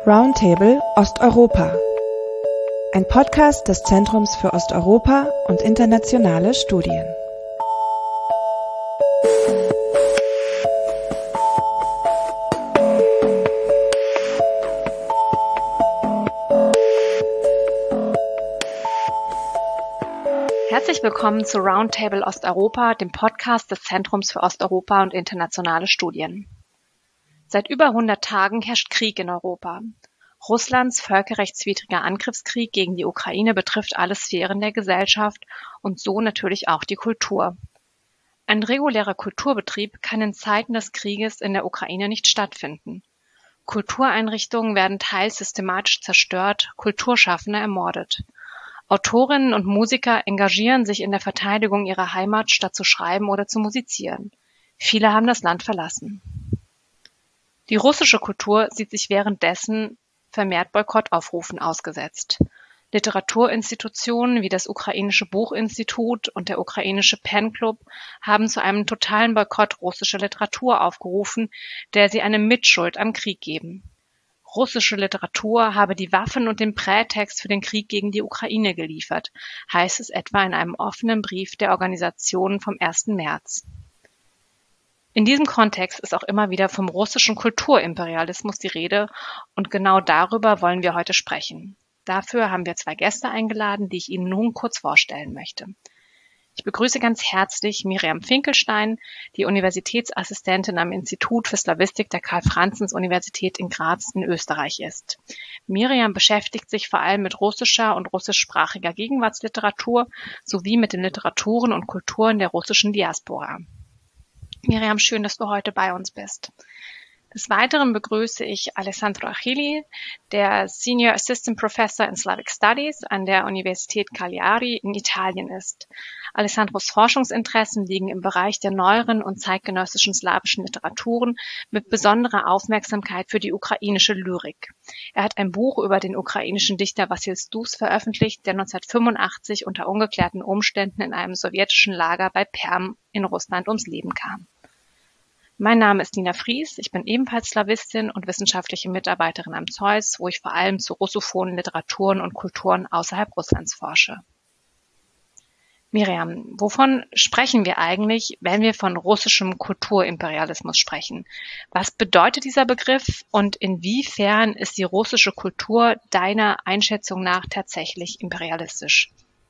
Roundtable Osteuropa. Ein Podcast des Zentrums für Osteuropa und internationale Studien. Herzlich willkommen zu Roundtable Osteuropa, dem Podcast des Zentrums für Osteuropa und internationale Studien. Seit über 100 Tagen herrscht Krieg in Europa. Russlands völkerrechtswidriger Angriffskrieg gegen die Ukraine betrifft alle Sphären der Gesellschaft und so natürlich auch die Kultur. Ein regulärer Kulturbetrieb kann in Zeiten des Krieges in der Ukraine nicht stattfinden. Kultureinrichtungen werden teils systematisch zerstört, Kulturschaffende ermordet. Autorinnen und Musiker engagieren sich in der Verteidigung ihrer Heimat, statt zu schreiben oder zu musizieren. Viele haben das Land verlassen. Die russische Kultur sieht sich währenddessen vermehrt Boykottaufrufen ausgesetzt. Literaturinstitutionen wie das ukrainische Buchinstitut und der ukrainische Pen-Club haben zu einem totalen Boykott russischer Literatur aufgerufen, der sie eine Mitschuld am Krieg geben. Russische Literatur habe die Waffen und den Prätext für den Krieg gegen die Ukraine geliefert, heißt es etwa in einem offenen Brief der Organisation vom 1. März. In diesem Kontext ist auch immer wieder vom russischen Kulturimperialismus die Rede und genau darüber wollen wir heute sprechen. Dafür haben wir 2 Gäste eingeladen, die ich Ihnen nun kurz vorstellen möchte. Ich begrüße ganz herzlich Miriam Finkelstein, die Universitätsassistentin am Institut für Slawistik der Karl-Franzens-Universität in Graz in Österreich ist. Miriam beschäftigt sich vor allem mit russischer und russischsprachiger Gegenwartsliteratur sowie mit den Literaturen und Kulturen der russischen Diaspora. Miriam, schön, dass du heute bei uns bist. Des Weiteren begrüße ich Alessandro Achilli, der Senior Assistant Professor in Slavic Studies an der Universität Cagliari in Italien ist. Alessandros Forschungsinteressen liegen im Bereich der neueren und zeitgenössischen slawischen Literaturen mit besonderer Aufmerksamkeit für die ukrainische Lyrik. Er hat ein Buch über den ukrainischen Dichter Wassil Stус veröffentlicht, der 1985 unter ungeklärten Umständen in einem sowjetischen Lager bei Perm in Russland ums Leben kam. Mein Name ist Nina Fries, ich bin ebenfalls Slawistin und wissenschaftliche Mitarbeiterin am ZEUS, wo ich vor allem zu russophonen Literaturen und Kulturen außerhalb Russlands forsche. Miriam, wovon sprechen wir eigentlich, wenn wir von russischem Kulturimperialismus sprechen? Was bedeutet dieser Begriff und inwiefern ist die russische Kultur deiner Einschätzung nach tatsächlich imperialistisch?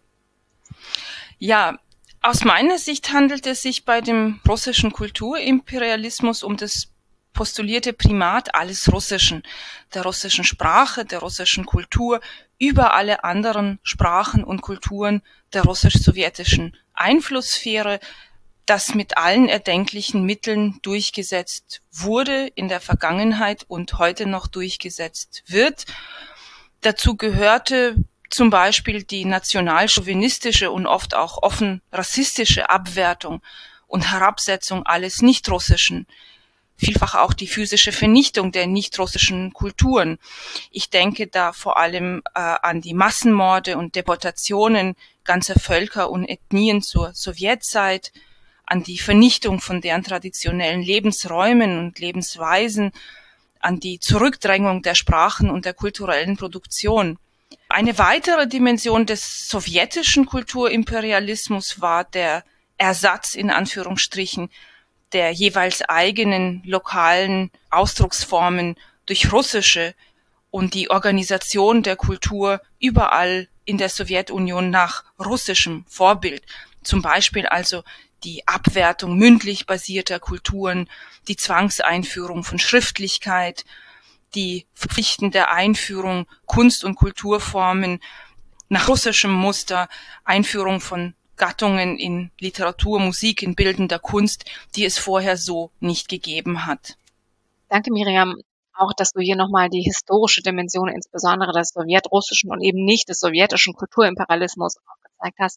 Ja, aus meiner Sicht handelt es sich bei dem russischen Kulturimperialismus um das postulierte Primat alles Russischen, der russischen Sprache, der russischen Kultur, über alle anderen Sprachen und Kulturen der russisch-sowjetischen Einflusssphäre, das mit allen erdenklichen Mitteln durchgesetzt wurde in der Vergangenheit und heute noch durchgesetzt wird. Dazu gehörte zum Beispiel die nationalchauvinistische und oft auch offen rassistische Abwertung und Herabsetzung alles Nicht-Russischen, vielfach auch die physische Vernichtung der nicht-russischen Kulturen. Ich denke da vor allem an die Massenmorde und Deportationen ganzer Völker und Ethnien zur Sowjetzeit, an die Vernichtung von deren traditionellen Lebensräumen und Lebensweisen, an die Zurückdrängung der Sprachen und der kulturellen Produktion. Eine weitere Dimension des sowjetischen Kulturimperialismus war der Ersatz in Anführungsstrichen der jeweils eigenen lokalen Ausdrucksformen durch russische und die Organisation der Kultur überall in der Sowjetunion nach russischem Vorbild. Zum Beispiel also die Abwertung mündlich basierter Kulturen, die Zwangseinführung von Schriftlichkeit, die verpflichtende Einführung Kunst- und Kulturformen nach russischem Muster, Einführung von Gattungen in Literatur, Musik, in bildender Kunst, die es vorher so nicht gegeben hat. Danke, Miriam, auch, dass du hier nochmal die historische Dimension, insbesondere des sowjetrussischen und eben nicht des sowjetischen Kulturimperialismus aufgezeigt hast.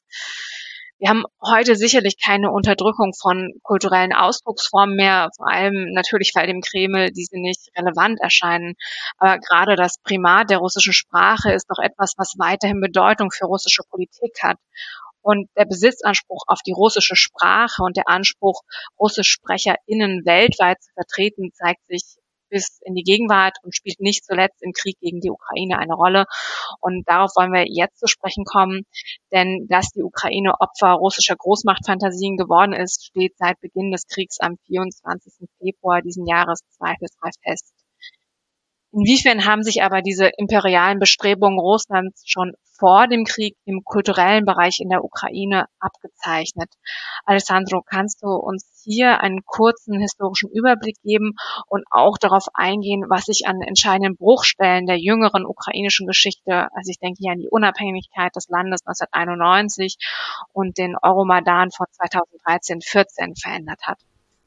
Wir haben heute sicherlich keine Unterdrückung von kulturellen Ausdrucksformen mehr, vor allem natürlich, weil dem Kreml diese nicht relevant erscheinen. Aber gerade das Primat der russischen Sprache ist doch etwas, was weiterhin Bedeutung für russische Politik hat. Und der Besitzanspruch auf die russische Sprache und der Anspruch, RussischsprecherInnen weltweit zu vertreten, zeigt sich bis in die Gegenwart und spielt nicht zuletzt im Krieg gegen die Ukraine eine Rolle. Und darauf wollen wir jetzt zu sprechen kommen, denn dass die Ukraine Opfer russischer Großmachtfantasien geworden ist, steht seit Beginn des Kriegs am 24. Februar diesen Jahres zweifelsfrei fest. Inwiefern haben sich aber diese imperialen Bestrebungen Russlands schon vor dem Krieg im kulturellen Bereich in der Ukraine abgezeichnet? Alessandro, kannst du uns hier einen kurzen historischen Überblick geben und auch darauf eingehen, was sich an entscheidenden Bruchstellen der jüngeren ukrainischen Geschichte, also ich denke hier an die Unabhängigkeit des Landes 1991 und den Euromaidan vor 2013-14 verändert hat?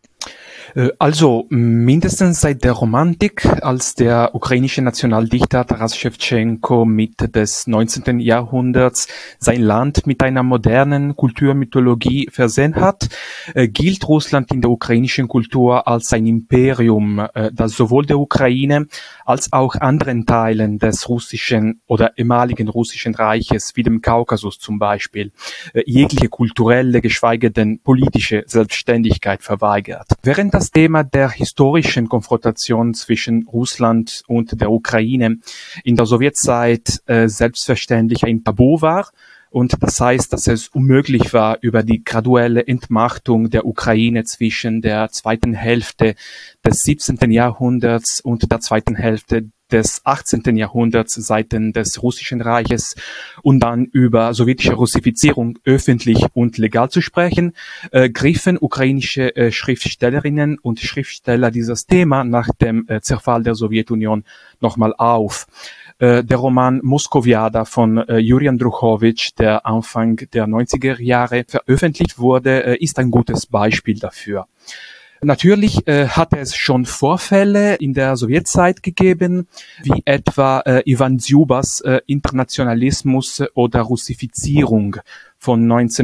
Also mindestens seit der Romantik, als der ukrainische Nationaldichter Taras Schewtschenko Mitte des 19. Jahrhunderts sein Land mit einer modernen Kulturmythologie versehen hat, gilt Russland in der ukrainischen Kultur als ein Imperium, das sowohl der Ukraine als auch anderen Teilen des russischen oder ehemaligen russischen Reiches, wie dem Kaukasus zum Beispiel, jegliche kulturelle, geschweige denn politische Selbstständigkeit verweigert. Während das Thema der historischen Konfrontation zwischen Russland und der Ukraine in der Sowjetzeit selbstverständlich ein Tabu war, und das heißt, dass es unmöglich war, über die graduelle Entmachtung der Ukraine zwischen der zweiten Hälfte des 17. Jahrhunderts und der zweiten Hälfte des 18. Jahrhunderts seitens des Russischen Reiches und dann über sowjetische Russifizierung öffentlich und legal zu sprechen, griffen ukrainische Schriftstellerinnen und Schriftsteller dieses Thema nach dem Zerfall der Sowjetunion nochmal auf. Der Roman Moskowiada von Juri Andruchowitsch, der Anfang der 90er Jahre veröffentlicht wurde, ist ein gutes Beispiel dafür. Natürlich hatte es schon Vorfälle in der Sowjetzeit gegeben, wie etwa Iwan Dzjubas Internationalismus oder Russifizierung von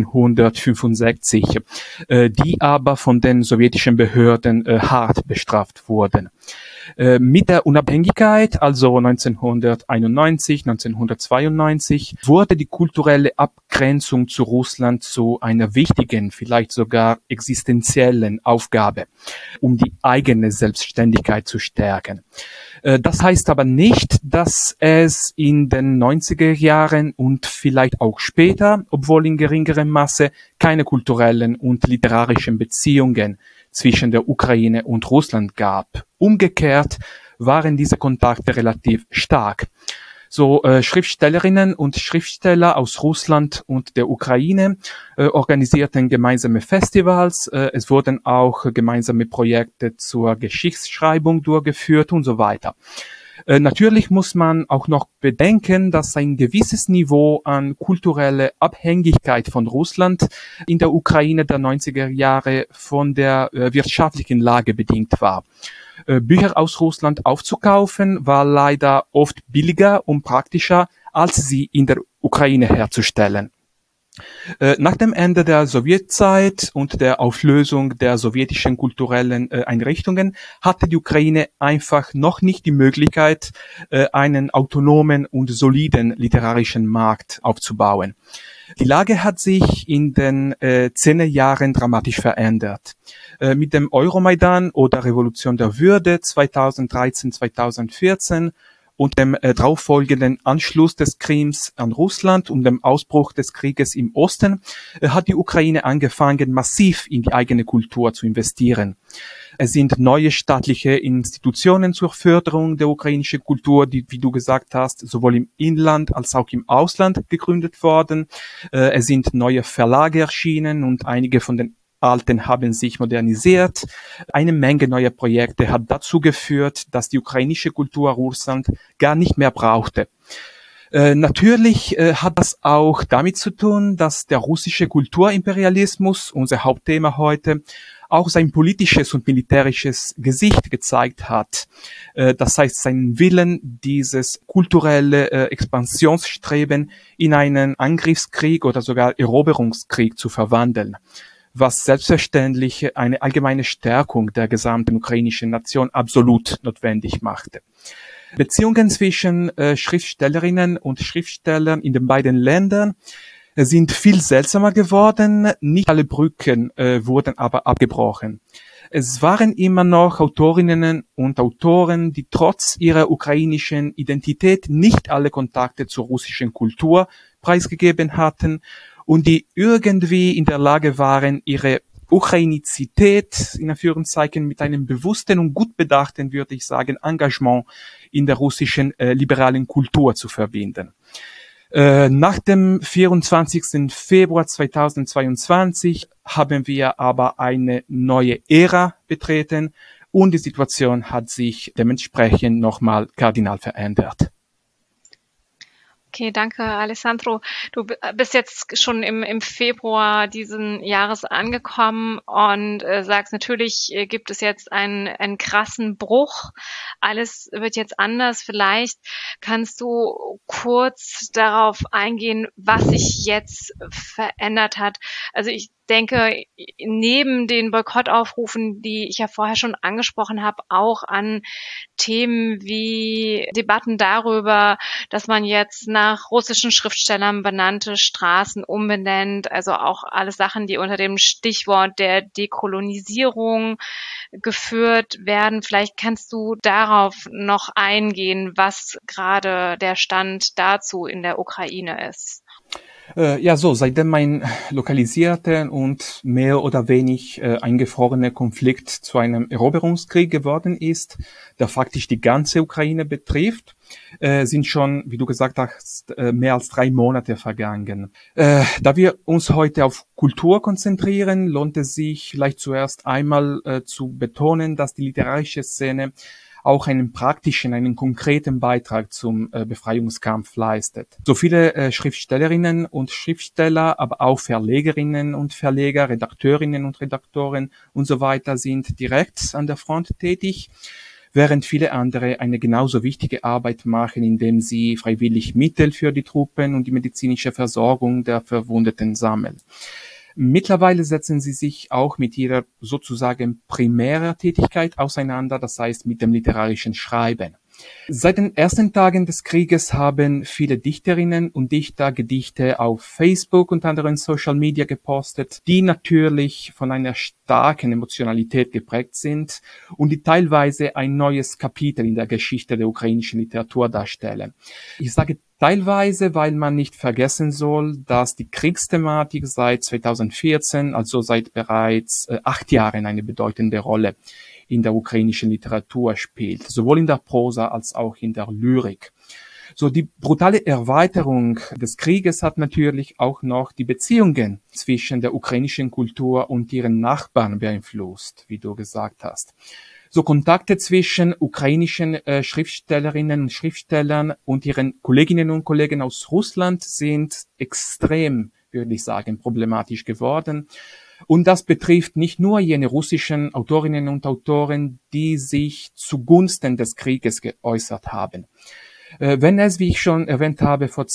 1965, die aber von den sowjetischen Behörden hart bestraft wurden. Mit der Unabhängigkeit, also 1991, 1992, wurde die kulturelle Abgrenzung zu Russland zu einer wichtigen, vielleicht sogar existenziellen Aufgabe, um die eigene Selbstständigkeit zu stärken. Das heißt aber nicht, dass es in den 90er Jahren und vielleicht auch später, obwohl in geringerem Maße, keine kulturellen und literarischen Beziehungen zwischen der Ukraine und Russland gab. Umgekehrt waren diese Kontakte relativ stark. So Schriftstellerinnen und Schriftsteller aus Russland und der Ukraine organisierten gemeinsame Festivals. Es wurden auch gemeinsame Projekte zur Geschichtsschreibung durchgeführt und so weiter. Natürlich muss man auch noch bedenken, dass ein gewisses Niveau an kultureller Abhängigkeit von Russland in der Ukraine der 90er Jahre von der wirtschaftlichen Lage bedingt war. Bücher aus Russland aufzukaufen war leider oft billiger und praktischer, als sie in der Ukraine herzustellen. Nach dem Ende der Sowjetzeit und der Auflösung der sowjetischen kulturellen Einrichtungen hatte die Ukraine einfach noch nicht die Möglichkeit, einen autonomen und soliden literarischen Markt aufzubauen. Die Lage hat sich in den 10er Jahren dramatisch verändert. Mit dem Euromaidan oder Revolution der Würde 2013-2014 und dem darauffolgenden Anschluss des Krims an Russland und dem Ausbruch des Krieges im Osten hat die Ukraine angefangen, massiv in die eigene Kultur zu investieren. Es sind neue staatliche Institutionen zur Förderung der ukrainischen Kultur, die, wie du gesagt hast, sowohl im Inland als auch im Ausland gegründet worden. Es sind neue Verlage erschienen und einige von den alten haben sich modernisiert. Eine Menge neuer Projekte hat dazu geführt, dass die ukrainische Kultur Russland gar nicht mehr brauchte. Natürlich hat das auch damit zu tun, dass der russische Kulturimperialismus, unser Hauptthema heute, auch sein politisches und militärisches Gesicht gezeigt hat. Das heißt, seinen Willen, dieses kulturelle Expansionsstreben in einen Angriffskrieg oder sogar Eroberungskrieg zu verwandeln, was selbstverständlich eine allgemeine Stärkung der gesamten ukrainischen Nation absolut notwendig machte. Beziehungen zwischen Schriftstellerinnen und Schriftstellern in den beiden Ländern sind viel seltsamer geworden. Nicht alle Brücken wurden aber abgebrochen. es waren immer noch Autorinnen und Autoren, die trotz ihrer ukrainischen Identität nicht alle Kontakte zur russischen Kultur preisgegeben hatten und die irgendwie in der Lage waren, ihre Ukrainizität in Anführungszeichen mit einem bewussten und gut bedachten, würde ich sagen, Engagement in der russischen liberalen Kultur zu verbinden. Nach dem 24. Februar 2022 haben wir aber eine neue Ära betreten und die Situation hat sich dementsprechend nochmal kardinal verändert. Okay, danke, Alessandro. Du bist jetzt schon im Februar diesen Jahres angekommen und sagst, natürlich gibt es jetzt einen krassen Bruch. Alles wird jetzt anders. Vielleicht kannst du kurz darauf eingehen, was sich jetzt verändert hat. Also ich denke, neben den Boykottaufrufen, die ich ja vorher schon angesprochen habe, auch an Themen wie Debatten darüber, dass man jetzt nach russischen Schriftstellern benannte Straßen umbenennt, also auch alles Sachen, die unter dem Stichwort der Dekolonisierung geführt werden. Vielleicht kannst du darauf noch eingehen, was gerade der Stand dazu in der Ukraine ist. Seitdem ein lokalisierter und mehr oder weniger eingefrorener Konflikt zu einem Eroberungskrieg geworden ist, der faktisch die ganze Ukraine betrifft, sind schon, wie du gesagt hast, mehr als 3 Monate vergangen. Da wir uns heute auf Kultur konzentrieren, lohnt es sich vielleicht zuerst einmal zu betonen, dass die literarische Szene auch einen praktischen, einen konkreten Beitrag zum Befreiungskampf leistet. So viele Schriftstellerinnen und Schriftsteller, aber auch Verlegerinnen und Verleger, Redakteurinnen und Redaktoren und so weiter sind direkt an der Front tätig, während viele andere eine genauso wichtige Arbeit machen, indem sie freiwillig Mittel für die Truppen und die medizinische Versorgung der Verwundeten sammeln. Mittlerweile setzen sie sich auch mit ihrer sozusagen primären Tätigkeit auseinander, das heißt mit dem literarischen Schreiben. Seit den ersten Tagen des Krieges haben viele Dichterinnen und Dichter Gedichte auf Facebook und anderen Social Media gepostet, die natürlich von einer starken Emotionalität geprägt sind und die teilweise ein neues Kapitel in der Geschichte der ukrainischen Literatur darstellen. Ich sage teilweise, weil man nicht vergessen soll, dass die Kriegsthematik seit 2014, also seit bereits 8 Jahren, eine bedeutende Rolle in der ukrainischen Literatur spielt, sowohl in der Prosa als auch in der Lyrik. So, die brutale Erweiterung des Krieges hat natürlich auch noch die Beziehungen zwischen der ukrainischen Kultur und ihren Nachbarn beeinflusst, wie du gesagt hast. So, Kontakte zwischen ukrainischen Schriftstellerinnen und Schriftstellern und ihren Kolleginnen und Kollegen aus Russland sind extrem, würde ich sagen, problematisch geworden. Und das betrifft nicht nur jene russischen Autorinnen und Autoren, die sich zugunsten des Krieges geäußert haben. Wenn es, wie ich schon erwähnt habe, vor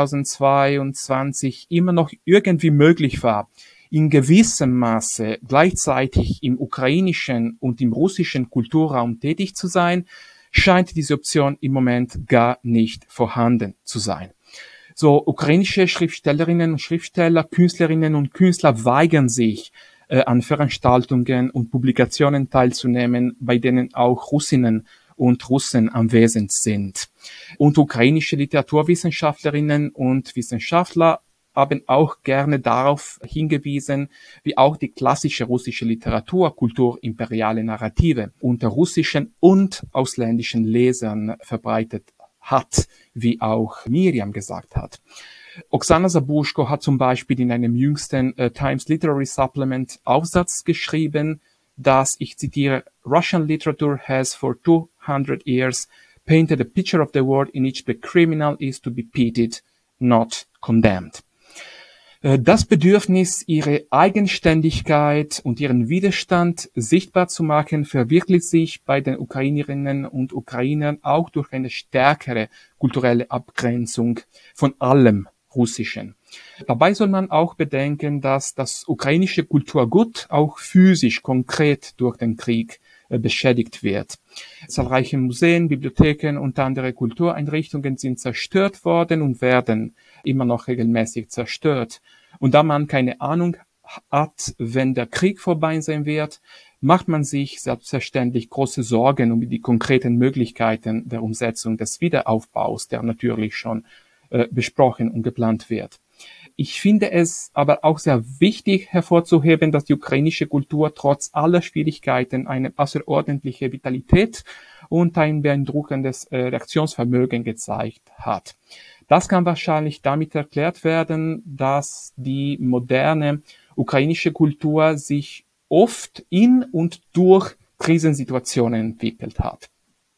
2022 immer noch irgendwie möglich war, in gewissem Maße gleichzeitig im ukrainischen und im russischen Kulturraum tätig zu sein, scheint diese Option im Moment gar nicht vorhanden zu sein. So, ukrainische Schriftstellerinnen und Schriftsteller, Künstlerinnen und Künstler weigern sich, an Veranstaltungen und Publikationen teilzunehmen, bei denen auch Russinnen und Russen anwesend sind. Und ukrainische Literaturwissenschaftlerinnen und Wissenschaftler haben auch gerne darauf hingewiesen, wie auch die klassische russische Literatur kulturimperiale Narrative unter russischen und ausländischen Lesern verbreitet hat, wie auch Miriam gesagt hat. Oksana Zabushko hat zum Beispiel in einem jüngsten Times Literary Supplement Aufsatz geschrieben, dass, ich zitiere, Russian literature has for 200 years painted a picture of the world in which the criminal is to be pitied, not condemned. Das Bedürfnis, ihre Eigenständigkeit und ihren Widerstand sichtbar zu machen, verwirklicht sich bei den Ukrainerinnen und Ukrainern auch durch eine stärkere kulturelle Abgrenzung von allem Russischen. Dabei soll man auch bedenken, dass das ukrainische Kulturgut auch physisch konkret durch den Krieg beschädigt wird. Zahlreiche Museen, Bibliotheken und andere Kultureinrichtungen sind zerstört worden und werden immer noch regelmäßig zerstört. Und da man keine Ahnung hat, wenn der Krieg vorbei sein wird, macht man sich selbstverständlich große Sorgen um die konkreten Möglichkeiten der Umsetzung des Wiederaufbaus, der natürlich schon besprochen und geplant wird. Ich finde es aber auch sehr wichtig hervorzuheben, dass die ukrainische Kultur trotz aller Schwierigkeiten eine außerordentliche Vitalität und ein beeindruckendes Reaktionsvermögen gezeigt hat. Das kann wahrscheinlich damit erklärt werden, dass die moderne ukrainische Kultur sich oft in und durch Krisensituationen entwickelt hat.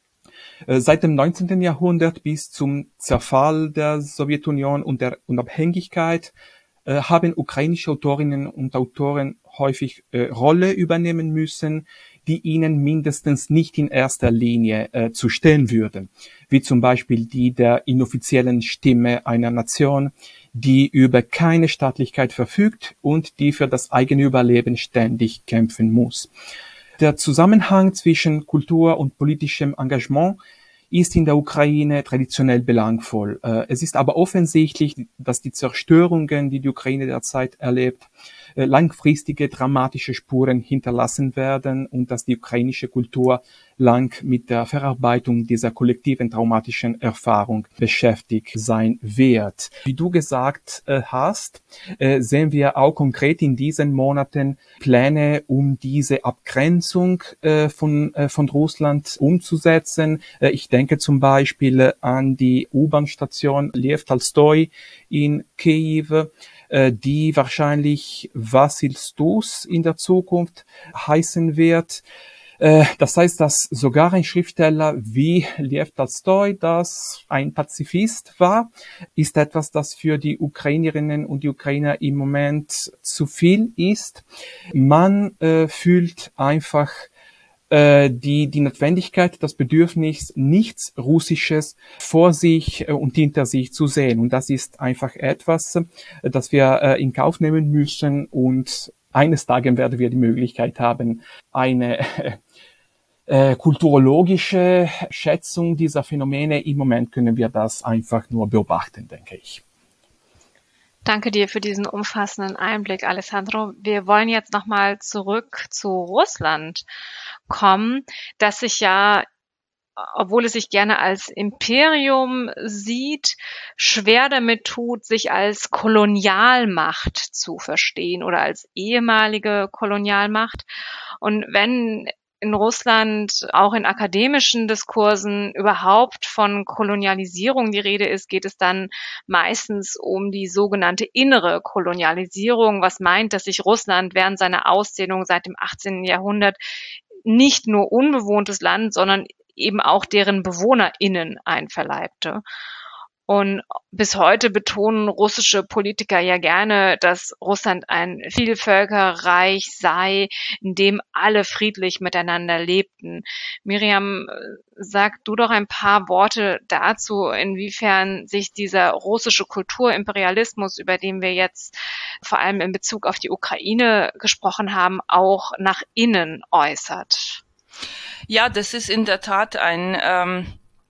Seit dem 19. Jahrhundert bis zum Zerfall der Sowjetunion und der Unabhängigkeit haben ukrainische Autorinnen und Autoren häufig Rolle übernehmen müssen, die ihnen mindestens nicht in erster Linie zu stehen würden, wie zum Beispiel die der inoffiziellen Stimme einer Nation, die über keine Staatlichkeit verfügt und die für das eigene Überleben ständig kämpfen muss. Der Zusammenhang zwischen Kultur und politischem Engagement ist in der Ukraine traditionell belangvoll. Es ist aber offensichtlich, dass die Zerstörungen, die die Ukraine derzeit erlebt, langfristige dramatische Spuren hinterlassen werden und dass die ukrainische Kultur lang mit der Verarbeitung dieser kollektiven traumatischen Erfahrung beschäftigt sein wird. Wie du gesagt hast, sehen wir auch konkret in diesen Monaten Pläne, um diese Abgrenzung von Russland umzusetzen. Ich denke zum Beispiel an die U-Bahn-Station Lev Tolstoi in Kiew, die wahrscheinlich Vassil Stus in der Zukunft heißen wird. Das heißt, dass sogar ein Schriftsteller wie Lev Tolstoi, das ein Pazifist war, ist etwas, das für die Ukrainerinnen und die Ukrainer im Moment zu viel ist. Man fühlt einfach die Notwendigkeit, das Bedürfnis, nichts Russisches vor sich und hinter sich zu sehen. Und das ist einfach etwas, das wir in Kauf nehmen müssen. Und eines Tages werden wir die Möglichkeit haben, eine kulturologische Schätzung dieser Phänomene. Im Moment können wir das einfach nur beobachten, denke ich. Danke dir für diesen umfassenden Einblick, Alessandro. Wir wollen jetzt nochmal zurück zu Russland kommen, das sich ja, obwohl es sich gerne als Imperium sieht, schwer damit tut, sich als Kolonialmacht zu verstehen oder als ehemalige Kolonialmacht. Und wenn in Russland auch in akademischen Diskursen überhaupt von Kolonialisierung die Rede ist, geht es dann meistens um die sogenannte innere Kolonialisierung, was meint, dass sich Russland während seiner Ausdehnung seit dem 18. Jahrhundert nicht nur unbewohntes Land, sondern eben auch deren BewohnerInnen einverleibte. Und bis heute betonen russische Politiker ja gerne, dass Russland ein Vielvölkerreich sei, in dem alle friedlich miteinander lebten. Miriam, sag du doch ein paar Worte dazu, inwiefern sich dieser russische Kulturimperialismus, über den wir jetzt vor allem in Bezug auf die Ukraine gesprochen haben, auch nach innen äußert. Ja, das ist in der Tat ein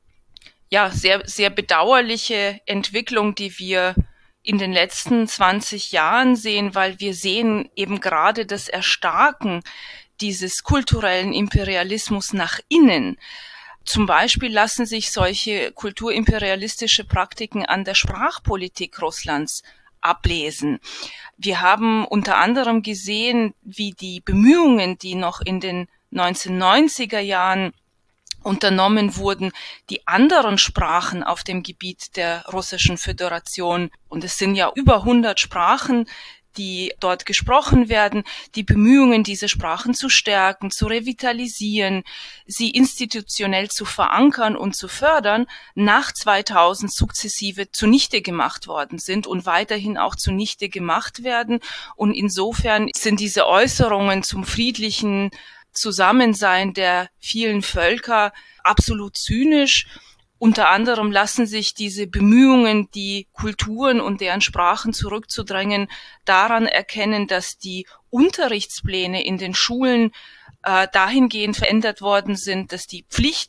sehr, sehr bedauerliche Entwicklung, die wir in den letzten 20 Jahren sehen, weil wir sehen eben gerade das Erstarken dieses kulturellen Imperialismus nach innen. Zum Beispiel lassen sich solche kulturimperialistische Praktiken an der Sprachpolitik Russlands ablesen. Wir haben unter anderem gesehen, wie die Bemühungen, die noch in den 1990er Jahren unternommen wurden, die anderen Sprachen auf dem Gebiet der Russischen Föderation, und es sind ja über 100 Sprachen, die dort gesprochen werden, die Bemühungen, diese Sprachen zu stärken, zu revitalisieren, sie institutionell zu verankern und zu fördern, nach 2000 sukzessive zunichte gemacht worden sind und weiterhin auch zunichte gemacht werden. Und insofern sind diese Äußerungen zum friedlichen Zusammensein der vielen Völker absolut zynisch. Unter anderem lassen sich diese Bemühungen, die Kulturen und deren Sprachen zurückzudrängen, daran erkennen, dass die Unterrichtspläne in den Schulen dahingehend verändert worden sind, dass die Pflicht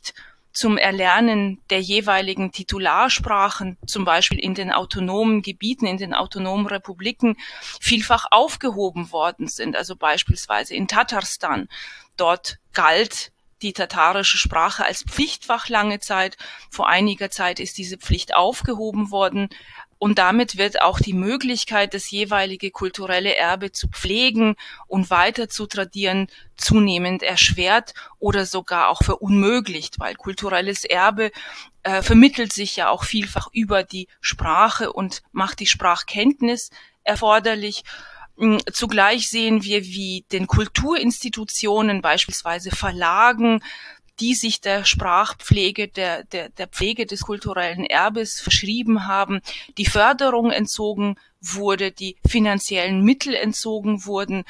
zum Erlernen der jeweiligen Titularsprachen, zum Beispiel in den autonomen Gebieten, in den autonomen Republiken, vielfach aufgehoben worden sind. Also beispielsweise in Tatarstan. Dort galt die tatarische Sprache als Pflichtfach lange Zeit. Vor einiger Zeit ist diese Pflicht aufgehoben worden. Und damit wird auch die Möglichkeit, das jeweilige kulturelle Erbe zu pflegen und weiter zu tradieren, zunehmend erschwert oder sogar auch verunmöglicht, weil kulturelles Erbe vermittelt sich ja auch vielfach über die Sprache und macht die Sprachkenntnis erforderlich. Zugleich sehen wir, wie den Kulturinstitutionen, beispielsweise Verlagen, die sich der Sprachpflege, der Pflege des kulturellen Erbes verschrieben haben, die Förderung entzogen wurde, die finanziellen Mittel entzogen wurden.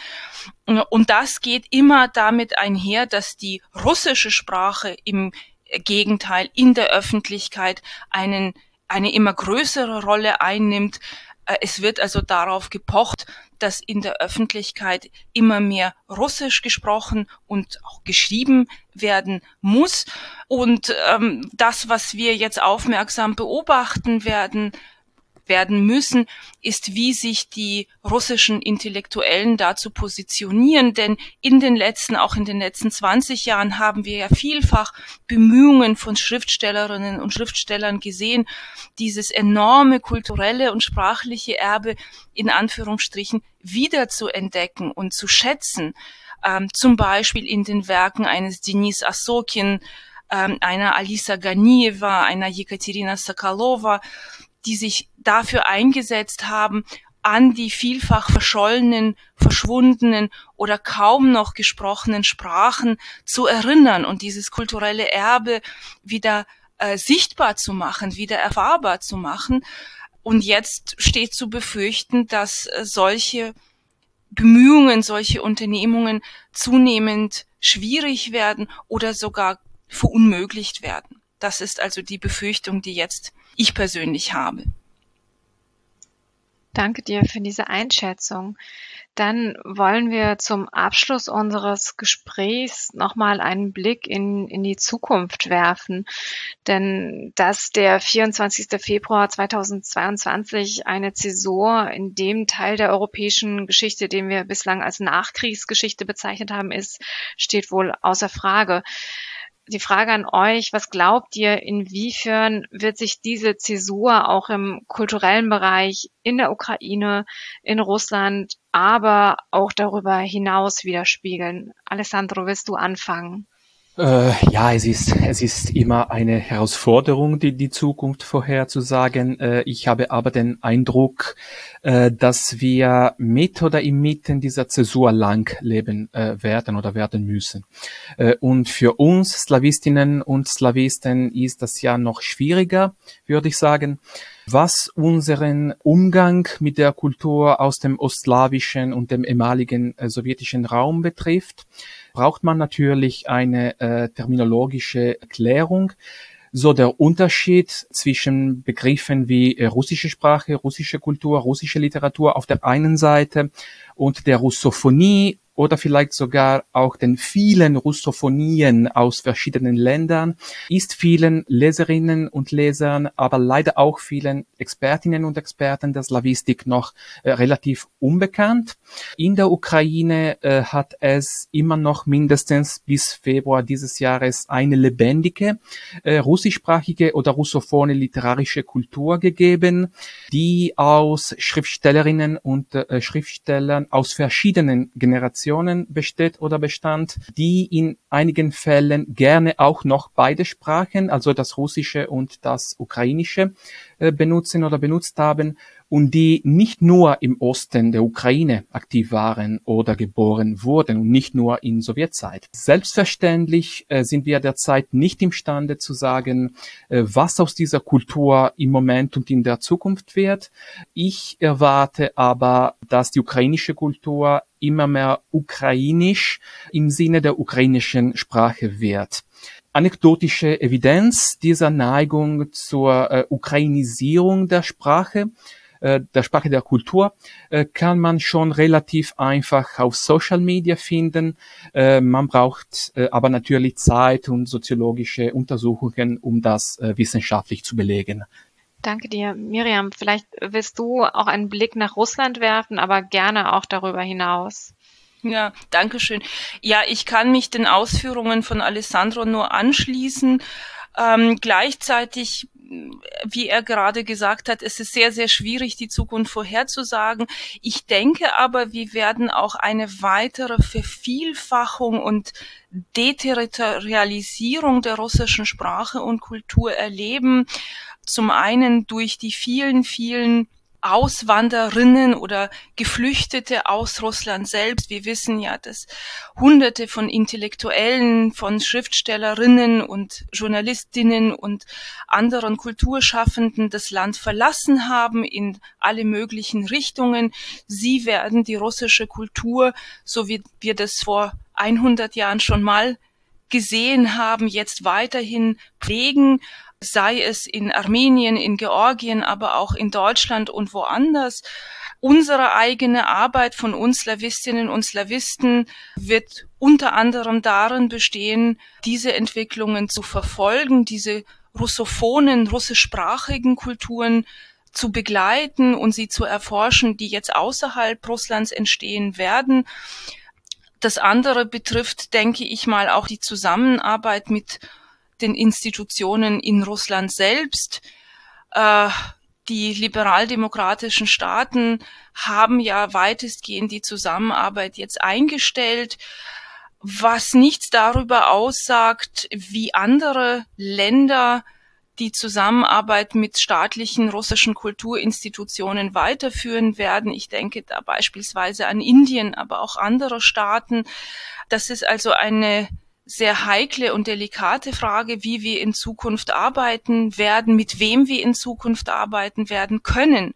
Und das geht immer damit einher, dass die russische Sprache im Gegenteil in der Öffentlichkeit eine immer größere Rolle einnimmt. Es wird also darauf gepocht, dass in der Öffentlichkeit immer mehr Russisch gesprochen und auch geschrieben werden muss. Und das, was wir jetzt aufmerksam beobachten werden müssen, ist, wie sich die russischen Intellektuellen dazu positionieren. Denn auch in den letzten 20 Jahren haben wir ja vielfach Bemühungen von Schriftstellerinnen und Schriftstellern gesehen, dieses enorme kulturelle und sprachliche Erbe in Anführungsstrichen wieder zu entdecken und zu schätzen. Zum Beispiel in den Werken eines Denis Assokin, einer Alisa Ganieva, einer Jekaterina Sokolova, die sich dafür eingesetzt haben, an die vielfach verschollenen, verschwundenen oder kaum noch gesprochenen Sprachen zu erinnern und dieses kulturelle Erbe wieder sichtbar zu machen, wieder erfahrbar zu machen. Und jetzt steht zu befürchten, dass solche Bemühungen, solche Unternehmungen zunehmend schwierig werden oder sogar verunmöglicht werden. Das ist also die Befürchtung, die jetzt ich persönlich habe. Danke dir für diese Einschätzung. Dann wollen wir zum Abschluss unseres Gesprächs nochmal einen Blick in die Zukunft werfen. Denn dass der 24. Februar 2022 eine Zäsur in dem Teil der europäischen Geschichte, den wir bislang als Nachkriegsgeschichte bezeichnet haben, ist, steht wohl außer Frage. Die Frage an euch, was glaubt ihr, inwiefern wird sich diese Zäsur auch im kulturellen Bereich in der Ukraine, in Russland, aber auch darüber hinaus widerspiegeln? Alessandro, willst du anfangen? Ja, es ist immer eine Herausforderung, die Zukunft vorherzusagen. Ich habe aber den Eindruck, dass wir mit oder inmitten dieser Zäsur lang leben werden oder werden müssen. Und für uns Slawistinnen und Slawisten ist das ja noch schwieriger, würde ich sagen. Was unseren Umgang mit der Kultur aus dem ostslawischen und dem ehemaligen sowjetischen Raum betrifft, braucht man natürlich eine terminologische Erklärung. So der Unterschied zwischen Begriffen wie russische Sprache, russische Kultur, russische Literatur auf der einen Seite und der Russophonie oder vielleicht sogar auch den vielen Russophonien aus verschiedenen Ländern, ist vielen Leserinnen und Lesern, aber leider auch vielen Expertinnen und Experten der Slawistik noch relativ unbekannt. In der Ukraine hat es immer noch mindestens bis Februar dieses Jahres eine lebendige russischsprachige oder russophone literarische Kultur gegeben, die aus Schriftstellerinnen und Schriftstellern aus verschiedenen Generationen besteht oder bestand, die in einigen Fällen gerne auch noch beide Sprachen, also das Russische und das Ukrainische, benutzen oder benutzt haben und die nicht nur im Osten der Ukraine aktiv waren oder geboren wurden und nicht nur in Sowjetzeit. Selbstverständlich sind wir derzeit nicht imstande zu sagen, was aus dieser Kultur im Moment und in der Zukunft wird. Ich erwarte aber, dass die ukrainische Kultur immer mehr ukrainisch im Sinne der ukrainischen Sprache wird. Anekdotische Evidenz dieser Neigung zur Ukrainisierung der Sprache der Sprache der Kultur kann man schon relativ einfach auf Social Media finden. Man braucht aber natürlich Zeit und soziologische Untersuchungen, um das wissenschaftlich zu belegen. Danke dir. Miriam, vielleicht willst du auch einen Blick nach Russland werfen, aber gerne auch darüber hinaus. Ja, danke schön. Ja, ich kann mich den Ausführungen von Alessandro nur anschließen. Gleichzeitig, wie er gerade gesagt hat, es ist sehr, sehr schwierig, die Zukunft vorherzusagen. Ich denke aber, wir werden auch eine weitere Vervielfachung und Deterritorialisierung der russischen Sprache und Kultur erleben. Zum einen durch die vielen, vielen Auswanderinnen oder Geflüchtete aus Russland selbst. Wir wissen ja, dass Hunderte von Intellektuellen, von Schriftstellerinnen und Journalistinnen und anderen Kulturschaffenden das Land verlassen haben in alle möglichen Richtungen. Sie werden die russische Kultur, so wie wir das vor 100 Jahren schon mal gesehen haben, jetzt weiterhin pflegen, sei es in Armenien, in Georgien, aber auch in Deutschland und woanders. Unsere eigene Arbeit von uns Slawistinnen und Slawisten wird unter anderem darin bestehen, diese Entwicklungen zu verfolgen, diese russophonen, russischsprachigen Kulturen zu begleiten und sie zu erforschen, die jetzt außerhalb Russlands entstehen werden. Das andere betrifft, denke ich mal, auch die Zusammenarbeit mit den Institutionen in Russland selbst. Die liberaldemokratischen Staaten haben ja weitestgehend die Zusammenarbeit jetzt eingestellt, was nichts darüber aussagt, wie andere Länder die Zusammenarbeit mit staatlichen russischen Kulturinstitutionen weiterführen werden. Ich denke da beispielsweise an Indien, aber auch andere Staaten. Das ist also eine sehr heikle und delikate Frage, wie wir in Zukunft arbeiten werden, mit wem wir in Zukunft arbeiten werden können.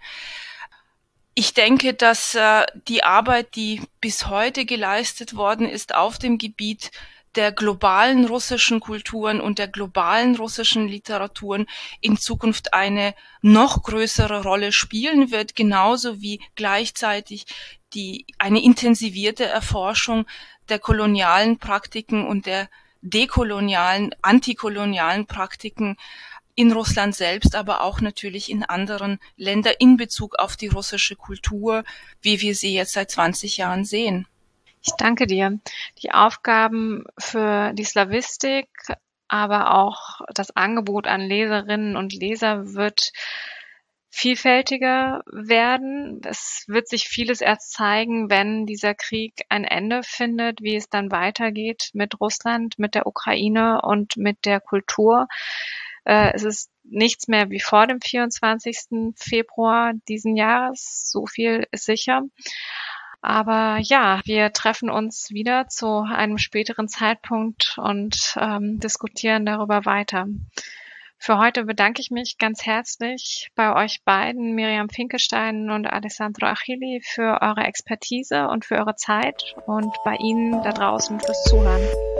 Ich denke, dass die Arbeit, die bis heute geleistet worden ist auf dem Gebiet der globalen russischen Kulturen und der globalen russischen Literaturen in Zukunft eine noch größere Rolle spielen wird, genauso wie gleichzeitig eine intensivierte Erforschung der kolonialen Praktiken und der dekolonialen, antikolonialen Praktiken in Russland selbst, aber auch natürlich in anderen Ländern in Bezug auf die russische Kultur, wie wir sie jetzt seit 20 Jahren sehen. Ich danke dir. Die Aufgaben für die Slawistik, aber auch das Angebot an Leserinnen und Leser wird vielfältiger werden. Es wird sich vieles erst zeigen, wenn dieser Krieg ein Ende findet, wie es dann weitergeht mit Russland, mit der Ukraine und mit der Kultur. Es ist nichts mehr wie vor dem 24. Februar diesen Jahres. So viel ist sicher. Aber ja, wir treffen uns wieder zu einem späteren Zeitpunkt und diskutieren darüber weiter. Für heute bedanke ich mich ganz herzlich bei euch beiden, Miriam Finkestein und Alessandro Achilli, für eure Expertise und für eure Zeit und bei Ihnen da draußen fürs Zuhören.